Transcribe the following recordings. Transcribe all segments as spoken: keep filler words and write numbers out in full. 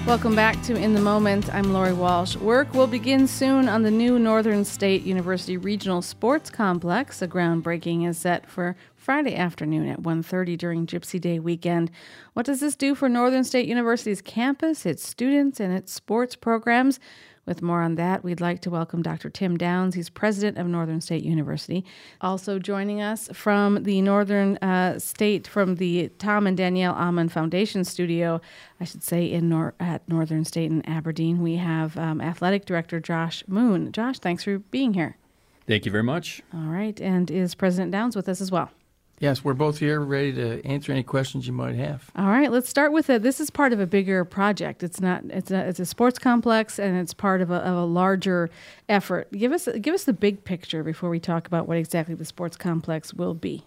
Welcome back to In the Moment. I'm Lori Walsh. Work will begin soon on the new Northern State University Regional Sports Complex. A groundbreaking is set for Friday afternoon at one thirty during Gypsy Day weekend. What does this do for Northern State University's campus, its students, and its sports programs? With more on that, we'd like to welcome Doctor Tim Downs. He's president of Northern State University. Also joining us from the Northern uh, State, from the Tom and Danielle Amman Foundation Studio, I should say, in Nor- at Northern State in Aberdeen, we have um, Athletic Director Josh Moon. Josh, thanks for being here. Thank you very much. All right, and is President Downs with us as well? Yes, we're both here ready to answer any questions you might have. All right, let's start with it. This is part of a bigger project. It's not. It's a. It's a sports complex, and it's part of a, of a larger effort. Give us give us the big picture before we talk about what exactly the sports complex will be.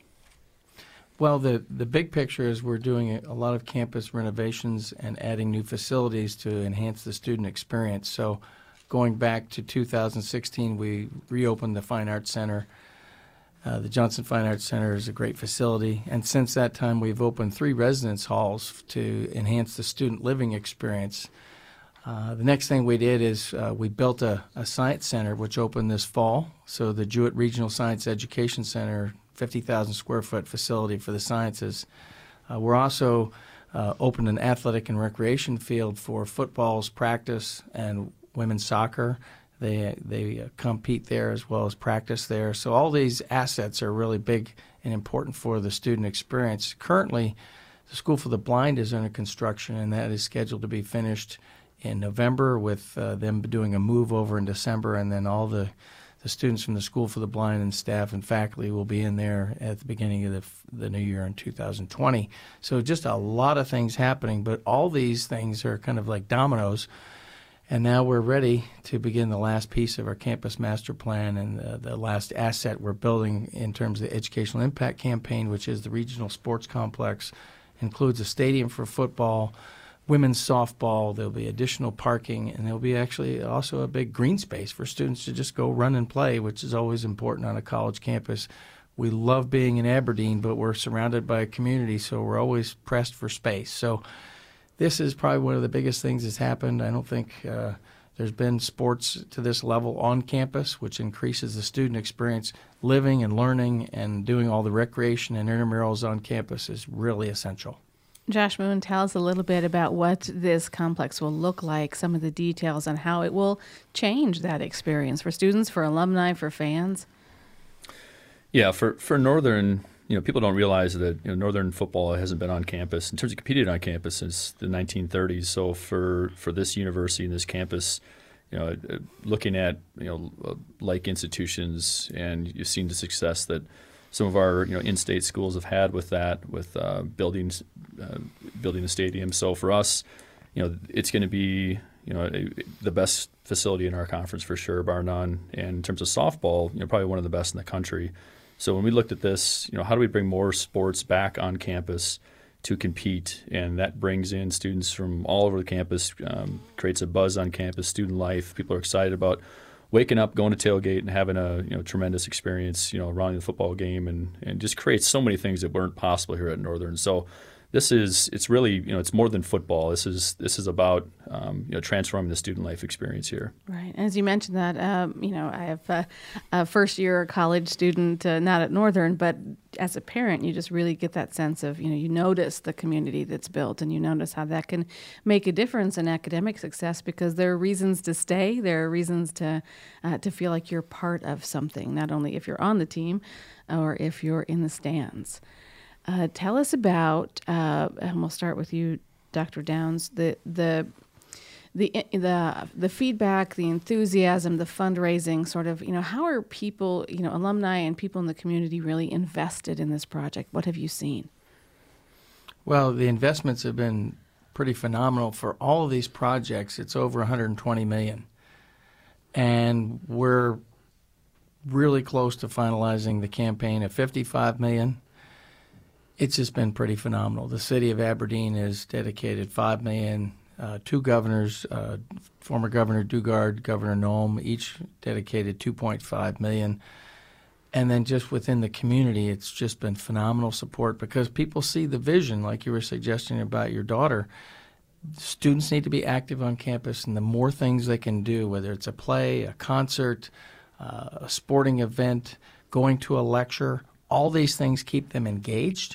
Well, the the big picture is we're doing a lot of campus renovations and adding new facilities to enhance the student experience. So, going back to two thousand sixteen, we reopened the Fine Arts Center. Uh, the Johnson Fine Arts Center is a great facility, and since that time we've opened three residence halls to enhance the student living experience. Uh, the next thing we did is uh, we built a, a science center which opened this fall. So the Jewett Regional Science Education Center, fifty thousand square foot facility for the sciences. Uh, we're also uh, opened an athletic and recreation field for football's practice and women's soccer. They they compete there as well as practice there. So all these assets are really big and important for the student experience. Currently, the School for the Blind is under construction, and that is scheduled to be finished in November, with uh, them doing a move over in December, and then all the, the students from the School for the Blind and staff and faculty will be in there at the beginning of the, the new year in two thousand twenty. So just a lot of things happening, but all these things are kind of like dominoes. And now we're ready to begin the last piece of our campus master plan and uh, the last asset we're building in terms of the educational impact campaign, which is the regional sports complex. Includes a stadium for football, women's softball. There'll be additional parking, and there'll be actually also a big green space for students to just go run and play, which is always important on a college campus. We love being in Aberdeen, but we're surrounded by a community, so we're always pressed for space. So this is probably one of the biggest things that's happened. I don't think uh, there's been sports to this level on campus, which increases the student experience. Living and learning and doing all the recreation and intramurals on campus is really essential. Josh Moon, tell us a little bit about what this complex will look like, some of the details on how it will change that experience for students, for alumni, for fans. Yeah, for, for Northern, you know, people don't realize that you know, Northern football hasn't been on campus in terms of competing on campus since the nineteen thirties. So for, for this university and this campus, you know, looking at you know like institutions, and you've seen the success that some of our you know in-state schools have had with that, with uh, building uh, building a stadium. So for us, you know, it's going to be you know a, the best facility in our conference for sure, bar none. And in terms of softball, you know, probably one of the best in the country. So when we looked at this, you know, how do we bring more sports back on campus to compete? And that brings in students from all over the campus, um, creates a buzz on campus, student life. People are excited about waking up, going to tailgate, and having a you know tremendous experience, you know, around the football game, and, and just creates so many things that weren't possible here at Northern. So this is it's really you know it's more than football. This is this is about um, you know transforming the student life experience here. Right. As you mentioned that, um, you know, I have a, a first year college student, uh, not at Northern, but as a parent, you just really get that sense of, you know, you notice the community that's built, and you notice how that can make a difference in academic success, because there are reasons to stay. There are reasons to uh, to feel like you're part of something, not only if you're on the team or if you're in the stands. Uh, tell us about, uh, and we'll start with you, Doctor Downs, the the the the the feedback, the enthusiasm, the fundraising, sort of, you know, how are people, you know, alumni and people in the community really invested in this project? What have you seen? Well, the investments have been pretty phenomenal for all of these projects. It's over one hundred twenty million dollars. And we're really close to finalizing the campaign of fifty-five million dollars. It's just been pretty phenomenal. The city of Aberdeen has dedicated five million dollars. Uh, two governors, uh, former Governor Dugard, Governor Noem, each dedicated two point five million dollars. And then just within the community, it's just been phenomenal support, because people see the vision, like you were suggesting about your daughter. students need to be active on campus, and the more things they can do, whether it's a play, a concert, uh, a sporting event, going to a lecture, all these things keep them engaged,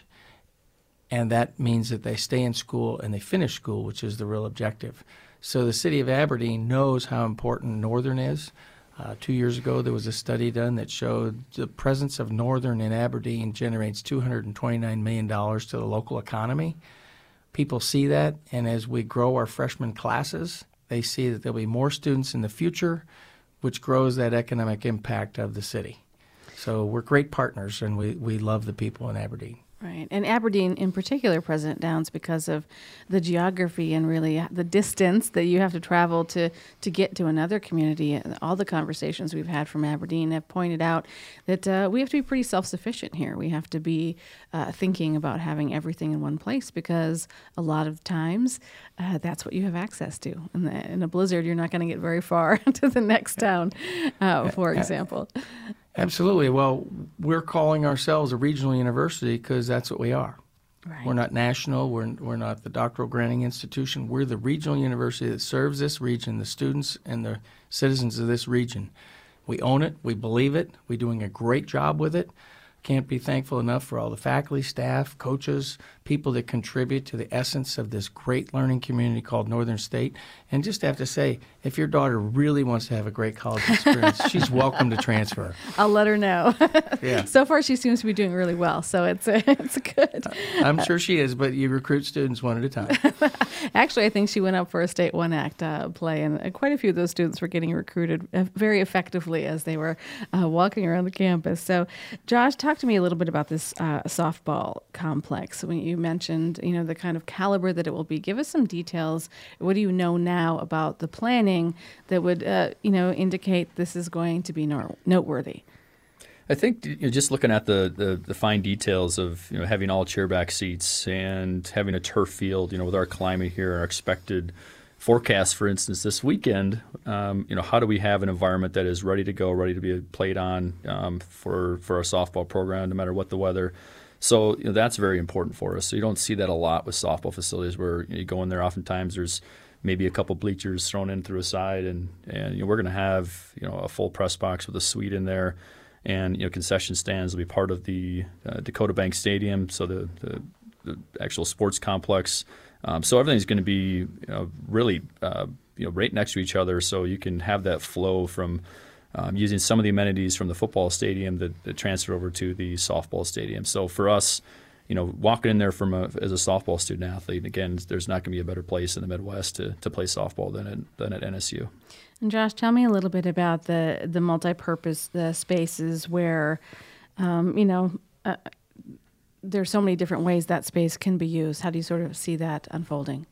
and that means that they stay in school and they finish school, which is the real objective. So the city of Aberdeen knows how important Northern is. Uh, two years ago, there was a study done that showed the presence of Northern in Aberdeen generates two hundred twenty-nine million dollars to the local economy. People see that, and as we grow our freshman classes, they see that there'll be more students in the future, which grows that economic impact of the city. So we're great partners, and we, we love the people in Aberdeen. Right. And Aberdeen in particular, President Downs, because of the geography and really the distance that you have to travel to, to get to another community. All the conversations we've had from Aberdeen have pointed out that uh, we have to be pretty self-sufficient here. We have to be uh, thinking about having everything in one place, because a lot of times uh, that's what you have access to. In, the, in a blizzard, you're not going to get very far to the next town, uh, for example. Absolutely. Well, we're calling ourselves a regional university because that's what we are. Right. We're not national. We're, we're not the doctoral granting institution. We're the regional university that serves this region, the students and the citizens of this region. We own it. We believe it. We're doing a great job with it. Can't be thankful enough for all the faculty, staff, coaches, people that contribute to the essence of this great learning community called Northern State. And just have to say, if your daughter really wants to have a great college experience, she's welcome to transfer. I'll let her know. Yeah. So far, she seems to be doing really well, so it's it's good. I'm sure she is, but you recruit students one at a time. Actually, I think she went up for a state one-act uh, play, and uh, quite a few of those students were getting recruited uh, very effectively as they were uh, walking around the campus. So, Josh, talk to me a little bit about this uh, softball complex. When you mentioned, you know, the kind of caliber that it will be, give us some details. What do you know now about the planning that would, uh, you know, indicate this is going to be no- noteworthy? I think, you know, just looking at the, the, the fine details of, you know, having all chairback seats and having a turf field, you know, with our climate here, our expected forecast, for instance, this weekend, um, you know, how do we have an environment that is ready to go, ready to be played on um, for for our softball program, no matter what the weather. So, you know, that's very important for us. So you don't see that a lot with softball facilities where, you know, you go in there, oftentimes there's maybe a couple bleachers thrown in through a side, and, and you know, we're going to have, you know, a full press box with a suite in there. And, you know, concession stands will be part of the uh, Dakota Bank Stadium, so the, the, the actual sports complex. Um, so everything's going to be, you know, really, uh, you know, right next to each other, so you can have that flow from um, using some of the amenities from the football stadium that, that transfer over to the softball stadium. So for us, you know, walking in there from a, as a softball student athlete, again, there's not going to be a better place in the Midwest to, to play softball than at, than at N S U. And Josh, tell me a little bit about the the multi-purpose the spaces where, um, you know, uh, there's so many different ways that space can be used. How do you sort of see that unfolding?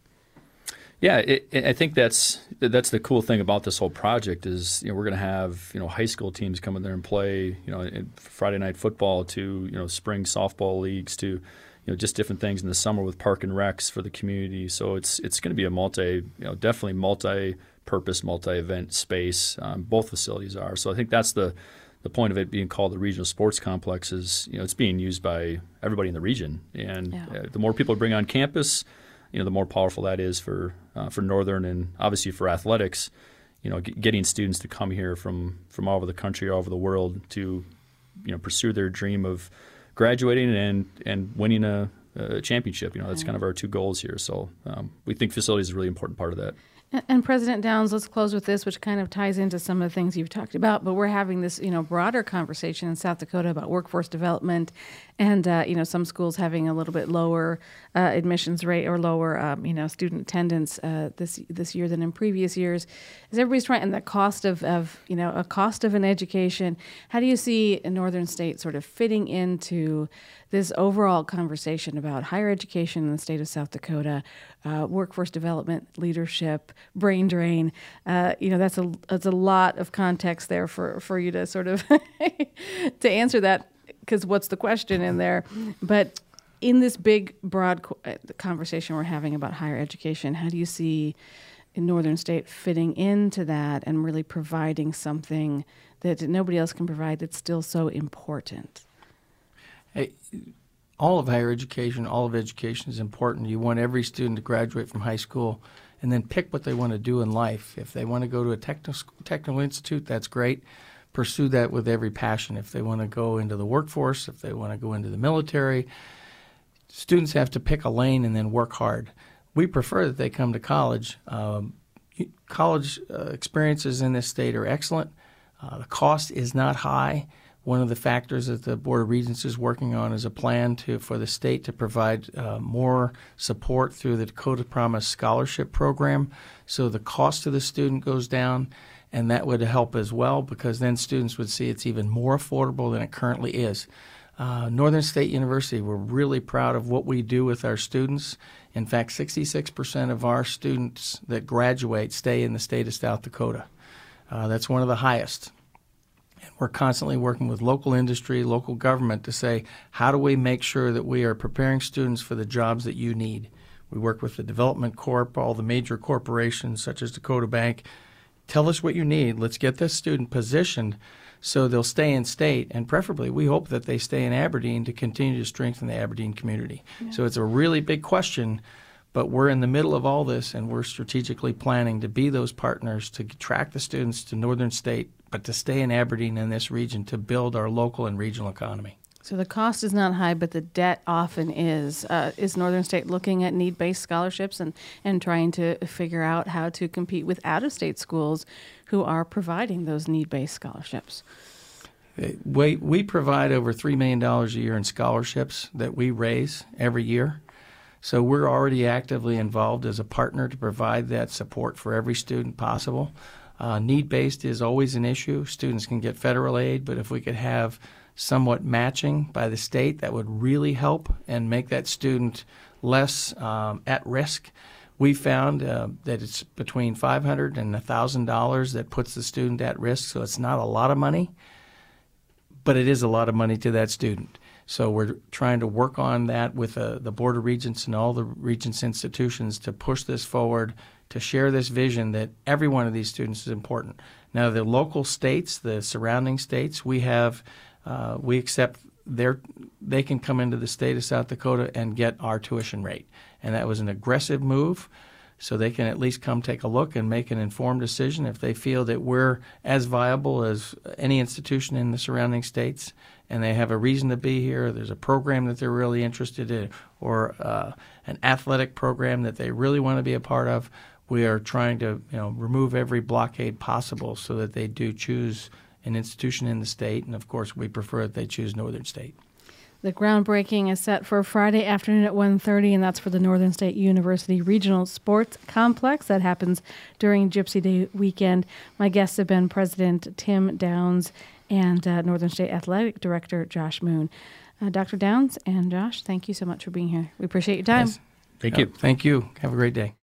Yeah, it, it, I think that's that's the cool thing about this whole project is, you know, we're going to have, you know, high school teams come in there and play, you know, Friday night football to, you know, spring softball leagues to, you know, just different things in the summer with park and recs for the community. So it's it's going to be a multi, you know, definitely multi-purpose, multi-event space. Um, both facilities are. So I think that's the the point of it being called the regional sports complex is, you know, it's being used by everybody in the region, and yeah. uh, the more people bring on campus, you know, the more powerful that is for uh, for Northern and obviously for athletics. You know, g- getting students to come here from, from all over the country, all over the world to, you know, pursue their dream of graduating and and winning a, a championship. You know, that's Mm-hmm. kind of our two goals here. So um, we think facilities is a really important part of that. And President Downs, let's close with this, which kind of ties into some of the things you've talked about. But we're having this, you know, broader conversation in South Dakota about workforce development, and uh, you know, some schools having a little bit lower uh, admissions rate or lower, um, you know, student attendance uh, this this year than in previous years. As everybody's trying, and the cost of, of you know, a cost of an education. How do you see a Northern State sort of fitting into this overall conversation about higher education in the state of South Dakota, uh, workforce development, leadership, brain drain? Uh, you know, that's a that's a lot of context there for, for you to sort of to answer that, because what's the question in there? But in this big, broad co- conversation we're having about higher education, how do you see in Northern State fitting into that and really providing something that nobody else can provide that's still so important? Hey, all of higher education, all of education is important. You want every student to graduate from high school and then pick what they want to do in life. If they want to go to a technical, technical institute, that's great. Pursue that with every passion. If they want to go into the workforce, if they want to go into the military, students have to pick a lane and then work hard. We prefer that they come to college. Um, college uh, experiences in this state are excellent. Uh, the cost is not high. One of the factors that the Board of Regents is working on is a plan to for the state to provide uh, more support through the Dakota Promise Scholarship Program, so the cost to the student goes down, and that would help as well, because then students would see it's even more affordable than it currently is. Uh, Northern State University, we're really proud of what we do with our students. In fact, sixty-six percent of our students that graduate stay in the state of South Dakota. Uh, that's one of the highest. We're constantly working with local industry, local government to say, how do we make sure that we are preparing students for the jobs that you need? We work with the Development Corp, all the major corporations such as Dakota Bank. Tell us what you need. Let's get this student positioned so they'll stay in state, and preferably we hope that they stay in Aberdeen to continue to strengthen the Aberdeen community. Yeah. So it's a really big question, but we're in the middle of all this, and we're strategically planning to be those partners to attract the students to Northern State, but to stay in Aberdeen in this region to build our local and regional economy. So the cost is not high, but the debt often is. Uh, is Northern State looking at need-based scholarships and, and trying to figure out how to compete with out-of-state schools who are providing those need-based scholarships? We, we provide over three million dollars a year in scholarships that we raise every year. So we're already actively involved as a partner to provide that support for every student possible. Uh, need-based is always an issue. Students can get federal aid, but if we could have somewhat matching by the state, that would really help and make that student less um, at risk. We found uh, that it's between five hundred dollars and one thousand dollars that puts the student at risk, so it's not a lot of money, but it is a lot of money to that student. So we're trying to work on that with uh, the Board of Regents and all the Regents institutions to push this forward, to share this vision that every one of these students is important. Now, the local states, the surrounding states, we have, uh, we accept their, they can come into the state of South Dakota and get our tuition rate. And that was an aggressive move, so they can at least come take a look and make an informed decision if they feel that we're as viable as any institution in the surrounding states and they have a reason to be here, there's a program that they're really interested in, or uh, an athletic program that they really want to be a part of. We are trying to, you know, remove every blockade possible so that they do choose an institution in the state, and of course we prefer that they choose Northern State. The groundbreaking is set for Friday afternoon at one thirty, and that's for the Northern State University Regional Sports Complex. That happens during Gypsy Day weekend. My guests have been President Tim Downs and uh, Northern State Athletic Director Josh Moon. Uh, Doctor Downs and Josh, thank you so much for being here. We appreciate your time. Yes. Thank yeah, you. Thank you. Have a great day.